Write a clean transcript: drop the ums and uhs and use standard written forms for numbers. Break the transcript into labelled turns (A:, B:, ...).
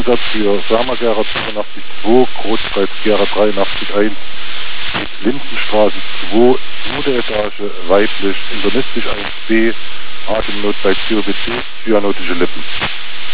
A: Einsatz für Fermagera 82 Großkreuz Gera 83 Lindenstraße 2, zweite Etage, weiblich, internistisch 1b, Atemnot bei COPD, cyanotische Lippen.